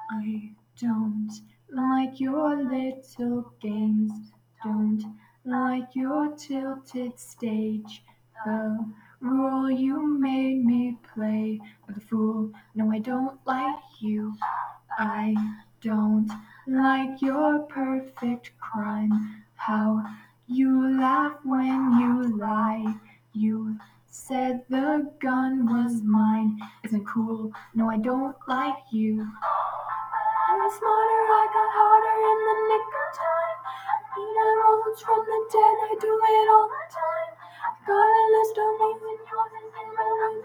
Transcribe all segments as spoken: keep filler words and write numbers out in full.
I don't like your little games, don't like your tilted stage. The role you made me play of the fool. No, I don't like you. I don't like your perfect crime. How you laugh when you lie. You said the gun was mine. Isn't cool. No, I don't like you. I'm smarter, I got harder in the nick of time. Need I rose from the dead, I do it all the time. Got a list of names and yours is in my mind.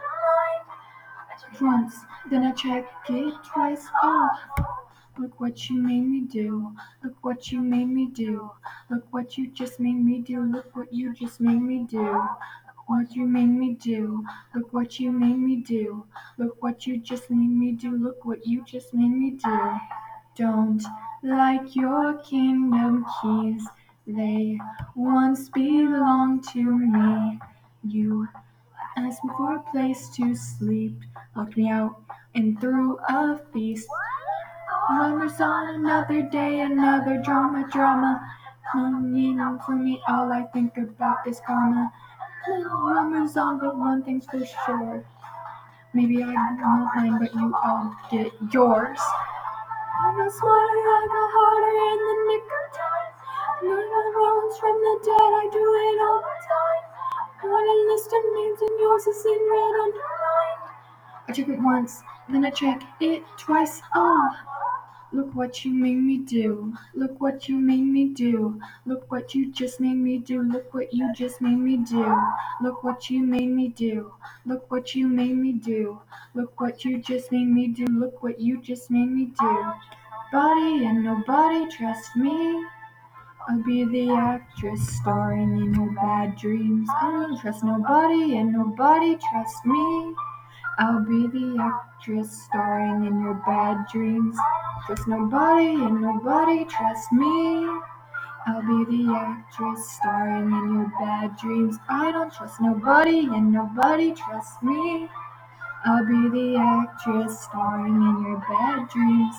I check once, then I check it twice. Oh, look what you made me do. Look what you made me do. Look what you just made me do. Look what you just made me do. What you made me do. Look what you made me do. Look what you just made me do. Look what you just made me do. Don't like your kingdom keys. They once belonged to me. You asked me for a place to sleep, locked me out and threw a feast. Rumors on another day, another drama, drama. You know, for me, all I think about is karma. Rumors on, but one thing's for sure. Maybe I won't mine, but you all get yours. I got smarter, I got harder in the nick of time. Need I rose from the dead, I do it all the time. Got a list of names and yours is in red underlined. I check it once, then I check it twice. Oh, look what you made me do. Look what you made me do. Look what you just made me do. Look what you just made me do. Look what you made me do. Look what you made me do. Look what you just made me do. Look what you just made me do. Body and nobody trust me. I'll be the actress starring in your bad dreams. I don't trust nobody and nobody trust me. I'll be the actress starring in your bad dreams. Trust nobody and nobody trust me. I'll be the actress starring in your bad dreams. I don't trust nobody and nobody trust me. I'll be the actress starring in your bad dreams.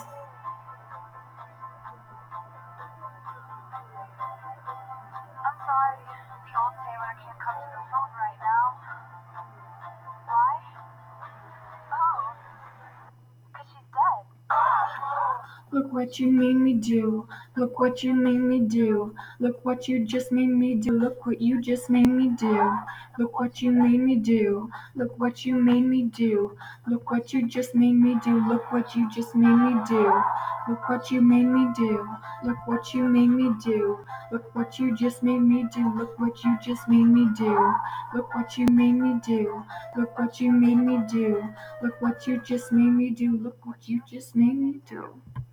I'm sorry, the old Taylor can't come to the phone right now. Why? Oh, because she's dead. Look what you made me do. Look what you made me do. Look what you just made me do. Look what you just made me do. Look what you made me do. Look what you made me do. Look what you just made me do. Look what you just made me do. Look what you made me do. Look what you made me do. Look what you just made me do. Look what you just made me do. Look what you made me do. Look what you made me do. Look what you just made me do. Look what you just made me do.